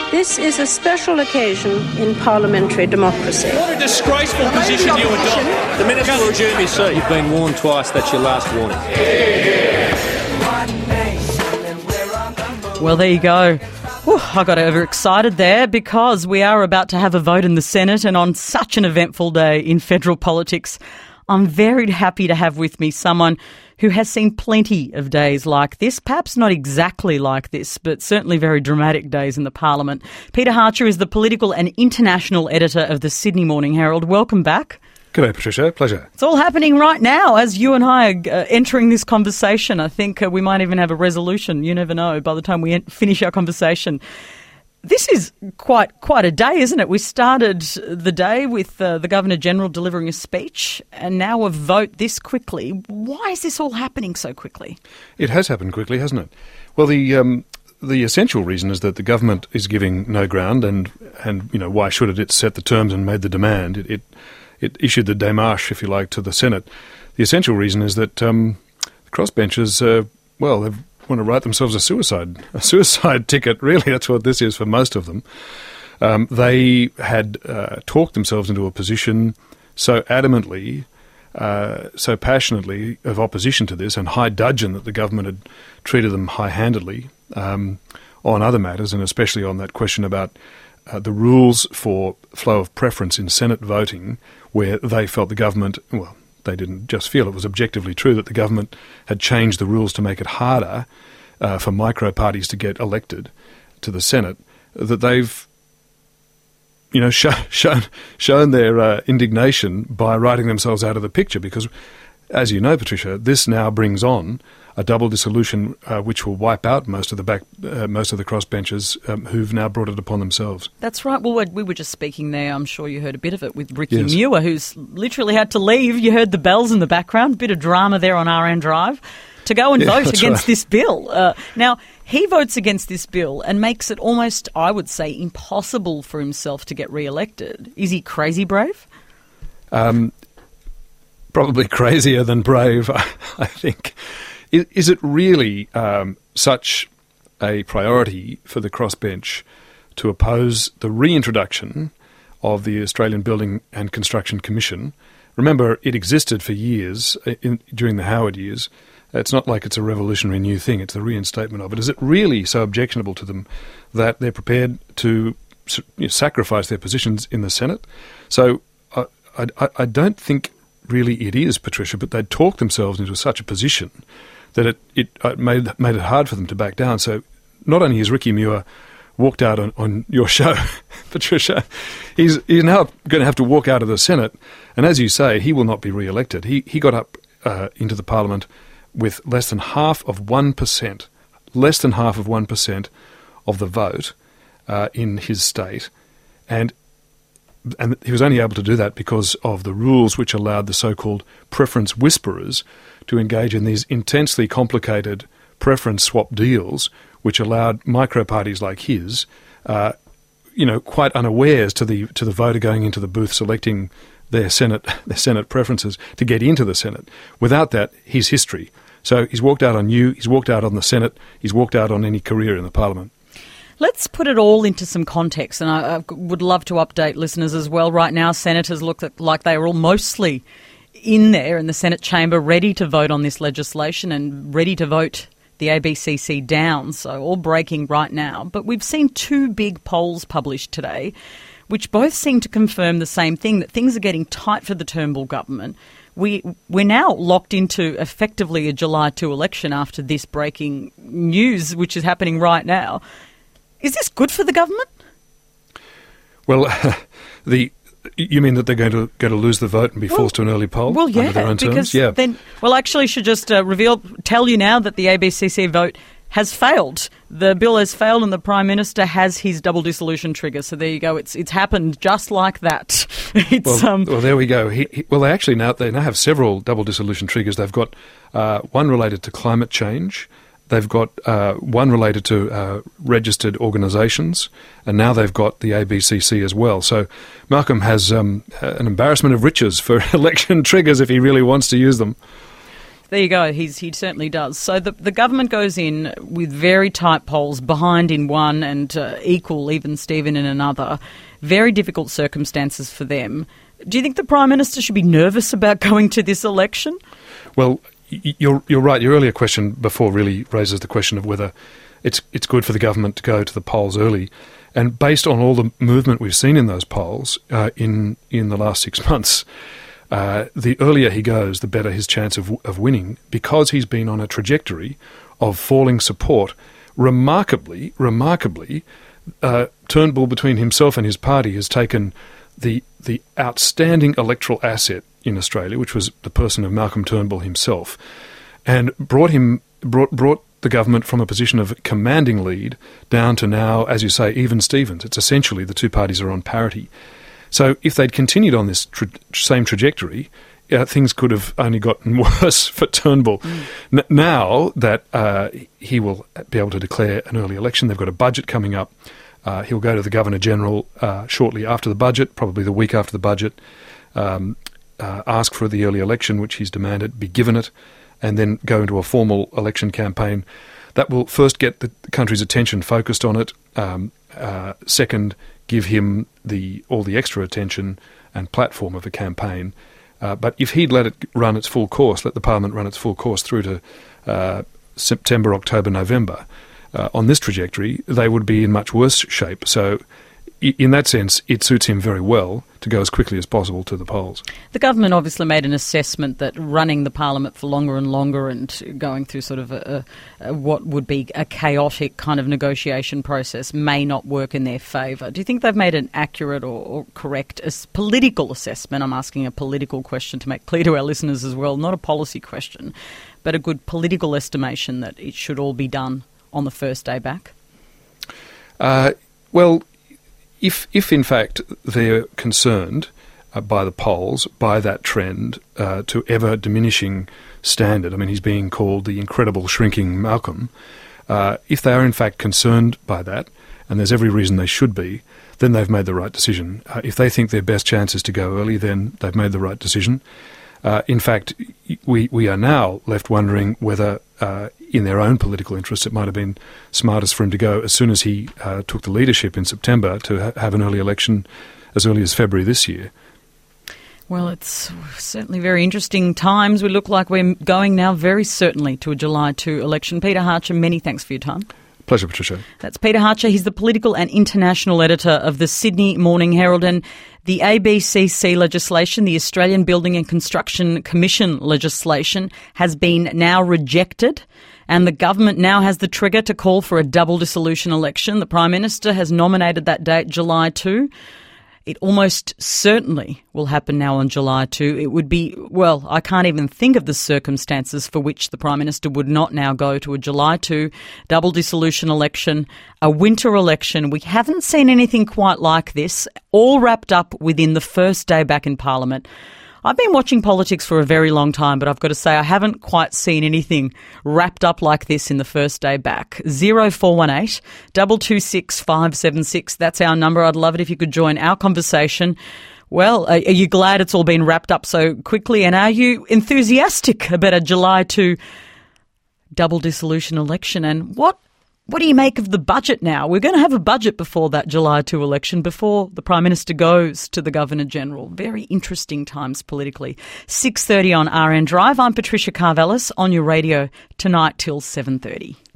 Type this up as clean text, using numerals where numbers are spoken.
This is a special occasion in parliamentary democracy. What a disgraceful position you adopt. The Minister will adjourn his seat. You've been warned twice. That's your last warning. Well, there you go. I got overexcited there because we are about to have a vote in the Senate, and on such an eventful day in federal politics, I'm very happy to have with me someone who has seen plenty of days like this, perhaps not exactly like this, but certainly very dramatic days in the Parliament. Peter Hartcher is the political and international editor of the Sydney Morning Herald. Welcome back. G'day, Patricia. Pleasure. It's all happening right now as you and I are entering this conversation. I think we might even have a resolution. You never know by the time we finish our conversation. This is quite a day, isn't it? We started the day with the Governor-General delivering a speech, and now a vote this quickly. Why is this all happening so quickly? It has happened quickly, hasn't it? Well, the essential reason is that the government is giving no ground, and why should it? It set the terms and made the demand. It issued the démarche, if you like, to the Senate. The essential reason is that the crossbenchers, they want to write themselves a suicide ticket. Really, that's what this is for most of them. They had talked themselves into a position so adamantly, so passionately of opposition to this, and high dudgeon that the government had treated them high-handedly on other matters, and especially on that question about the rules for flow of preference in Senate voting, where they felt the government, well, they didn't just feel, it was objectively true that the government had changed the rules to make it harder for micro-parties to get elected to the Senate, that they've shown their indignation by writing themselves out of the picture, because, as you know, Patricia, this now brings on a double dissolution which will wipe out most of the crossbenchers who've now brought it upon themselves. That's right. Well, we were just speaking there, I'm sure you heard a bit of it, with Ricky Muir, who's literally had to leave. You heard the bells in the background, bit of drama there on RN Drive, to go and vote against this bill. Now, he votes against this bill and makes it almost, I would say, impossible for himself to get re-elected. Is he crazy brave? Probably crazier than brave, I think. Is it really such a priority for the crossbench to oppose the reintroduction of the Australian Building and Construction Commission? Remember, it existed for years during the Howard years. It's not like it's a revolutionary new thing. It's the reinstatement of it. Is it really so objectionable to them that they're prepared to sacrifice their positions in the Senate? So I don't think really it is, Patricia, but they'd talked themselves into such a position that it made it hard for them to back down. So not only has Ricky Muir walked out on your show, Patricia, he's now going to have to walk out of the Senate, and as you say, he will not be re-elected. He got up into the Parliament with less than half of 1% of the vote in his state, and he was only able to do that because of the rules which allowed the so-called preference whisperers to engage in these intensely complicated preference swap deals, which allowed micro-parties like his, quite unawares to the voter going into the booth selecting their Senate preferences to get into the Senate. Without that, he's history. So he's walked out on you, he's walked out on the Senate, he's walked out on any career in the Parliament. Let's put it all into some context, and I would love to update listeners as well. Right now, senators look like they are all mostly in there in the Senate chamber, ready to vote on this legislation and ready to vote the ABCC down, so all breaking right now. But we've seen two big polls published today, which both seem to confirm the same thing, that things are getting tight for the Turnbull government. We're now locked into effectively a July 2 election after this breaking news, which is happening right now. Is this good for the government? Well, you mean that they're going to lose the vote and be forced to an early poll? Well, yeah, under their own because terms? then, actually, should just tell you now that the ABCC vote has failed. The bill has failed, and the Prime Minister has his double dissolution trigger. So there you go. It's happened just like that. Well, there we go. They actually now have several double dissolution triggers. They've got one related to climate change. They've got one related to registered organisations, and now they've got the ABCC as well. So Malcolm has an embarrassment of riches for election triggers if he really wants to use them. There you go. He certainly does. So the government goes in with very tight polls, behind in one and equal, even Steven, in another. Very difficult circumstances for them. Do you think the Prime Minister should be nervous about going to this election? Well, you're right. Your earlier question before really raises the question of whether it's good for the government to go to the polls early. And based on all the movement we've seen in those polls in the last 6 months, the earlier he goes, the better his chance of winning, because he's been on a trajectory of falling support. Remarkably, Turnbull, between himself and his party, has taken the outstanding electoral asset in Australia, which was the person of Malcolm Turnbull himself, and brought the government from a position of commanding lead down to now, as you say, even Stevens. It's essentially the two parties are on parity. So if they'd continued on this same trajectory, things could have only gotten worse for Turnbull. Now that he will be able to declare an early election, they've got a budget coming up. He'll go to the Governor-General shortly after the budget, probably the week after the budget, ask for the early election, which he's demanded, be given it, and then go into a formal election campaign. That will first get the country's attention focused on it. Second, give him all the extra attention and platform of a campaign. But if he'd let it run its full course, let the Parliament run its full course through to September, October, November, on this trajectory, they would be in much worse shape. So in that sense, it suits him very well to go as quickly as possible to the polls. The government obviously made an assessment that running the Parliament for longer and longer and going through sort of what would be a chaotic kind of negotiation process may not work in their favour. Do you think they've made an accurate or correct political assessment? I'm asking a political question to make clear to our listeners as well, not a policy question, but a good political estimation that it should all be done on the first day back? Well, if in fact they're concerned by the polls, by that trend to ever diminishing standard, I mean, he's being called the incredible shrinking Malcolm, if they are in fact concerned by that, and there's every reason they should be, then they've made the right decision. If they think their best chance is to go early, then they've made the right decision. In fact, we are now left wondering whether in their own political interests it might have been smartest for him to go as soon as he took the leadership in September to have an early election as early as February this year. Well, it's certainly very interesting times. We look like we're going now very certainly to a July 2 election. Peter Hartcher, many thanks for your time. Pleasure, Patricia. That's Peter Hartcher. He's the political and international editor of the Sydney Morning Herald. And the ABCC legislation, the Australian Building and Construction Commission legislation, has been now rejected. And the government now has the trigger to call for a double dissolution election. The Prime Minister has nominated that date, July 2. It almost certainly will happen now on July 2. It would be, well, I can't even think of the circumstances for which the Prime Minister would not now go to a July 2 double dissolution election, a winter election. We haven't seen anything quite like this, all wrapped up within the first day back in Parliament. I've been watching politics for a very long time, but I've got to say I haven't quite seen anything wrapped up like this in the first day back. 0418 226 576. That's our number. I'd love it if you could join our conversation. Well, are you glad it's all been wrapped up so quickly? And are you enthusiastic about a July 2 double dissolution election? And what do you make of the budget now? We're going to have a budget before that July 2 election, before the Prime Minister goes to the Governor-General. Very interesting times politically. 6:30 on RN Drive. I'm Patricia Karvelis on your radio tonight till 7:30.